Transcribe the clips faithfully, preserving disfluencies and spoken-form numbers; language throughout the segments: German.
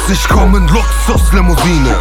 ich komm in Luxuslimousine,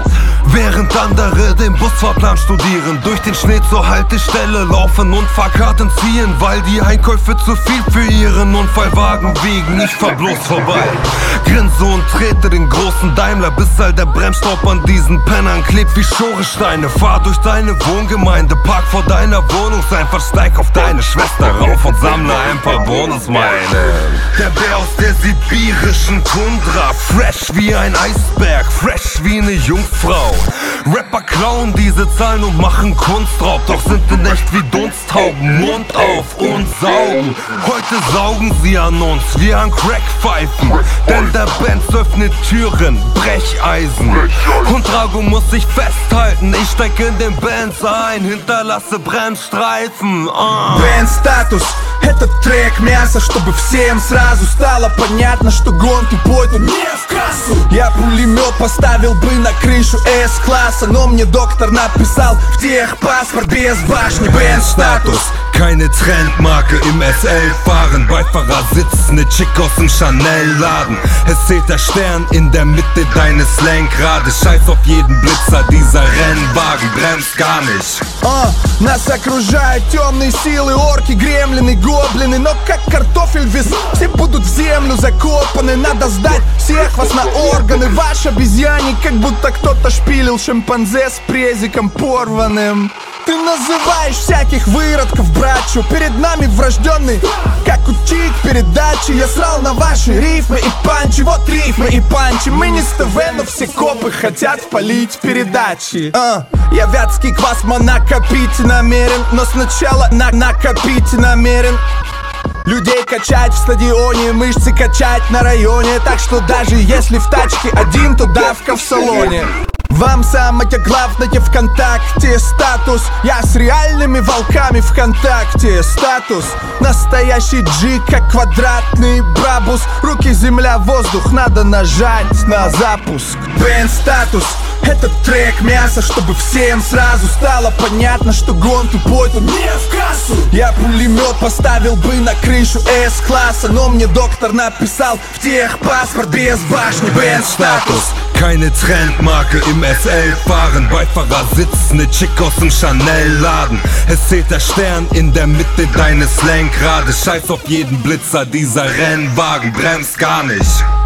während andere den Busfahrplan studieren. Durch den Schnee zur Haltestelle laufen und Fahrkarten ziehen, weil die Einkäufe zu viel für ihren Unfallwagen wiegen. Ich fahr bloß vorbei, grinse und trete den großen Daimler, bis all der Bremsstaub an diesen Pennern klebt wie Schoresteine. Fahr durch deine Wohngemeinde, park vor deiner Wohnungseinfahrt, steig auf deine Schwester rauf und sammle ein paar Bonusmeilen. Der Bär aus der sibirischen Tundra, fresh wie ein Eisberg, fresh wie eine Jungfrau. Rapper klauen diese Zahlen und machen Kunstraub, doch sind in echt wie Dunsthauben, Mund auf und saugen. Heute saugen sie an uns wie an Crackpfeifen, denn der Benz öffnet Türen, Brecheisen. Und Drago muss sich festhalten, ich steig in den Benz ein, hinterlasse Bremsstreifen. uh. Бен-статус — это трек мяса, чтобы всем сразу стало понятно, что гонки пойдут не в кассу. Я пулемет поставил бы на крышу С-класса, но мне доктор написал в техпаспорт без башни. Бен-статус. Keine Trendmarke im S L fahren, Beifahrer sitzt ne Chick aus dem Chanel-Laden. Es zählt der Stern in der Mitte deines Lenkrades. Scheiß auf jeden Blitzer, dieser Rennwagen bremst gar nicht. А, нас окружают темные силы, орки, гремлины, гоблины. Но как картофель вес, все будут в землю закопаны. Надо сдать всех вас на органы. Ваш обезьяне, как будто кто-то шпилил шимпанзе с презиком порванным. Ты называешь всяких выродков братью, перед нами врожденный, как учить передачи. Я срал на ваши рифмы и панчи, вот рифмы и панчи. Мы не с ТВ, но все копы хотят впалить передачи. а, Я вятский квас накопить намерен, но сначала на накопить намерен. Людей качать в стадионе, мышцы качать на районе. Так что даже если в тачке один, то давка в салоне. Вам самое главное ВКонтакте статус. Я с реальными волками ВКонтакте статус. Настоящий G, как квадратный брабус. Руки, земля, воздух, надо нажать на запуск. Бен-статус — это трек мяса, чтобы всем сразу стало понятно, что гонки пойдут не в кассу. Я пулемет поставил бы на крышу С-класса, но мне доктор написал в техпаспорт без башни. Бен-статус. Keine Trendmarke im S L fahren, Beifahrer sitzt ne Chick aus dem Chanel-Laden. Es zählt der Stern in der Mitte deines Lenkrades. Scheiß auf jeden Blitzer, dieser Rennwagen bremst gar nicht.